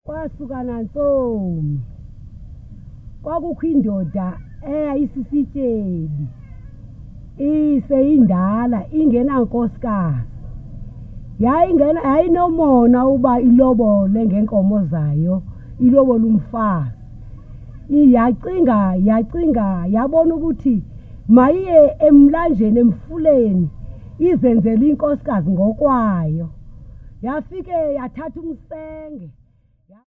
Kwasukana Ntsomi. Kwakukho indoda eyayisisityebi. Iseyindala ingenankosikazi. Yayinomona uba ilobole ngenkomo zayo, ilobole umfazi. Yacinga yabona ukuthi mayiye emlanjeni emfuleni izenzele inkosikazi ngokwayo. Yafike yathatha umsenge